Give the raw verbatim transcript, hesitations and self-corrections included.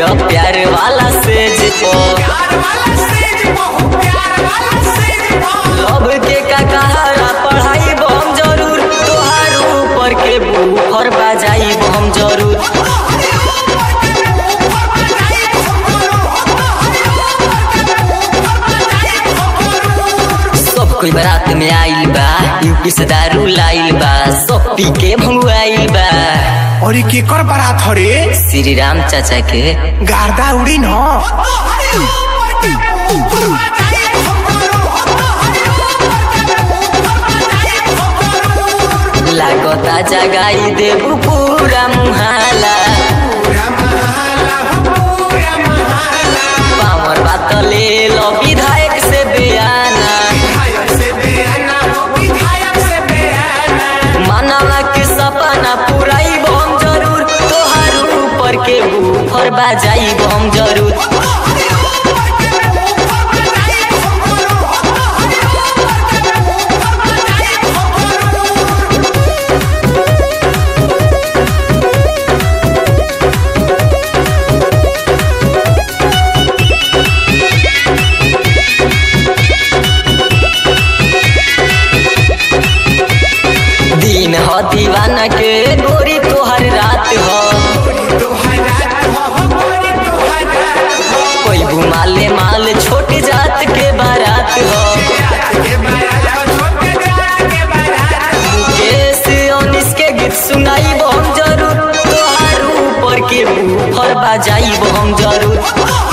अब प्यार वाला सेज लब के का कहारा पढ़ाई हम जरूर तोहार ऊपर के बूफर बजाई हम जरूर। सब कोई बारात में आइल बा यूपी से दारू लाइल बा सब पी के भंगुआइल बा। और ये केकर बारात हरे? श्री राम चाचा के गार्दा उड़ी न लागता जगाई देबू पूरा मुहाला पावर बात ले लो विधायक से बयाना मनवा के सपना पुराई हम जरूर तोहार ऊपर के बूफर बजाई हम जरूर। दिन हो दीवाना के गोरी तोहर रात हो कोई घुमाले माल छोट जात के बारात हो मुकेश अनिस के गीत सुनाई हम जरूर तोहार ऊपर के बूफर बजाई हम जरूर।